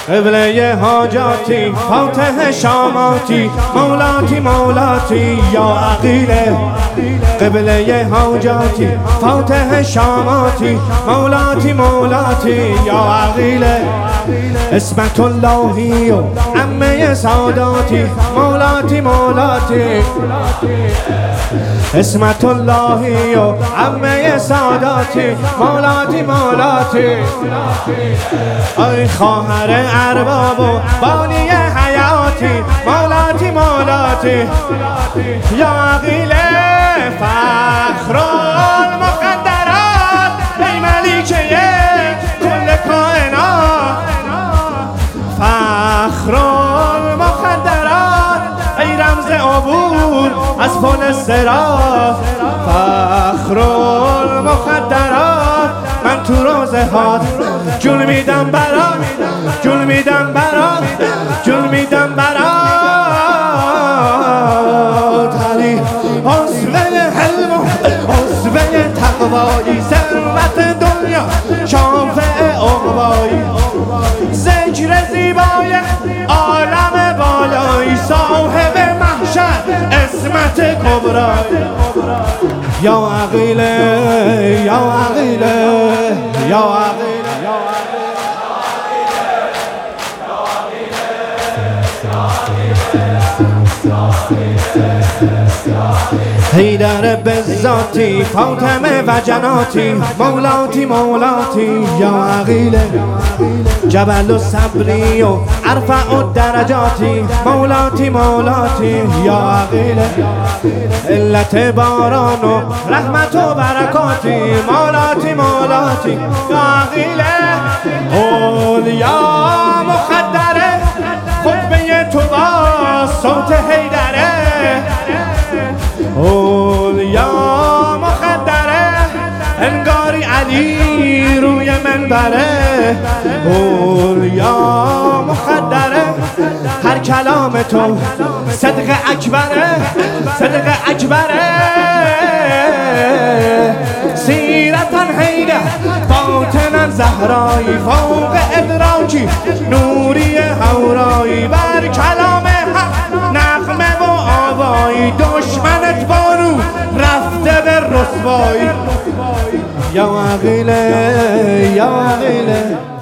قبله حاجاتی فاتح شاماتی مولاتی مولاتی یا عقیله. قبله حاجاتی فاتح شاماتی مولاتی مولاتی یا عقیله. اسمت اللهی و عمه ساداتی مولاتی مولاتی. اسمت اللهی و عمه ساداتی مولاتی مولاتی. ای خواهر ارباب و بانی حیاتی مولاتی مولاتی یا عقیله. فخر المقدرات ای ملیکه کل کائنات. فخر المقدرات ای رمز عبور از پل صراط. فخر المقدرات من تو روزه هات جون میدم برات، جون میدم برات، جون میدم برات. علی حسن حلم و حسن تقوایی ثروت دنیا شافع عقبایی. ذکر زیبای عالم بالایی صاحب محشر اسمت کبرایی. یا عقیله یا عقیله یا عقیله. حیدر بذاتی فاطمه و جناتی مولاتی مولاتی یا عقیله. جبل و صبری و ارفع و درجاتی مولاتی مولاتی یا عقیله. علت باران و رحمت و برکاتی مولاتی مولاتی یا عقیله. اولیا مخدره خطبه تو با صوت حیدره. اولیا مخدره انگاری علی روی منبره. اولیا مخدره هر کلام تو صدق اکبره، صدق اکبره. سیرتن حیدر باطنن زهرایی فوق ادراکی نوری هورایی. بر کلام حق نغمه و آوایی دشمنت بارو رفته به رسوایی. یا عقیله یا عقیله.